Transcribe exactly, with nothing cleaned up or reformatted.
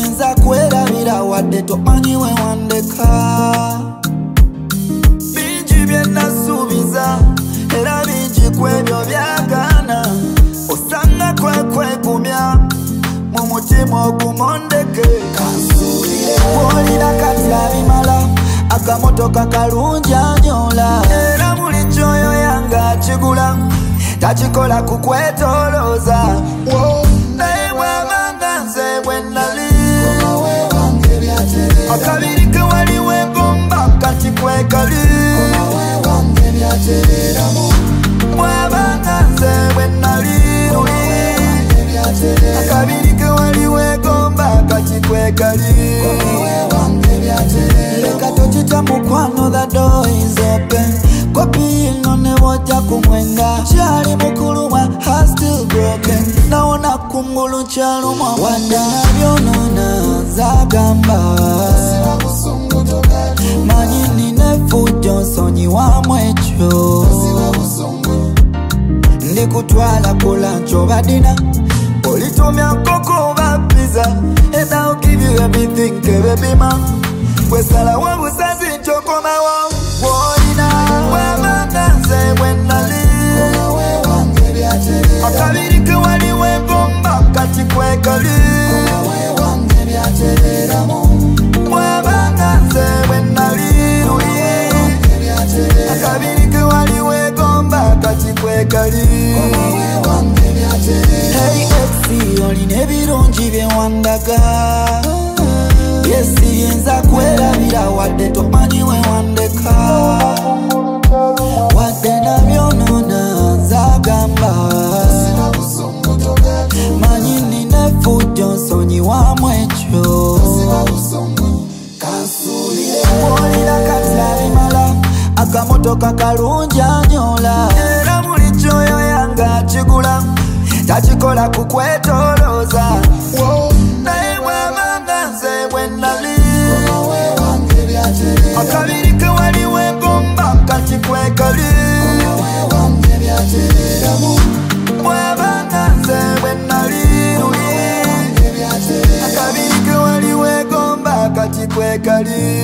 Yesiyinza kwerabira wadde tomanyi wewandeka. Bingi bye nasuubiza era bingi ku ebyo byagaana. Osanga kwekwegumya mu mutima ogumondeke. Kansuulire bw'olina kati abimala akamotoka kalungi anyola. Era buli kyoyo yanga akigula takikola kukwetolooza. Naye bw'abanga nze bwe nnali akabiri ke wali weegomba kati kwekali. Bw'abanga nze bwe nnali akabiri ke wali weegomba kati kwekali. Leka tokita mukwano, the door is open. Kopi ino ne bw'ojja ku mwenda kyali mukulu wa heart still broken. Nawona kungulu kyalumwa wadde nabyonoona zagamba. Manyi nina effujjo nsonyiwamu ekyo. Ndikutwala ku lunch oba dinner, olitumya nkoko oba pizza, and I'll give you everything kebe bima. Bwesalawo busazi ntokomawo bw'olina. Bw'abanga nze bwe nnali akabiri ke wali weegomba kati kwekali. Bw'abanga nze bwe nnali akabiri ke wali weegomba kati kwekali. Hey X, olina ebirungi bye wandaga. Yesiyinza kwerabira wadde tomanyi wewandeka. Wadde nabyonoona zagamba. Manyi nina effujjo nsonyiwamu ekyo. Bw'olina kati abimala akamotoka kalungi anyola. Era buli kyoyo yanga akigula takikola kukwetolooza. Naye bw'abanga nze bwe nnali akabiri ke wali weegomba kati kwekali. Bw'abanga nze bwe nnali akabiri ke wali weegomba kati kwekali.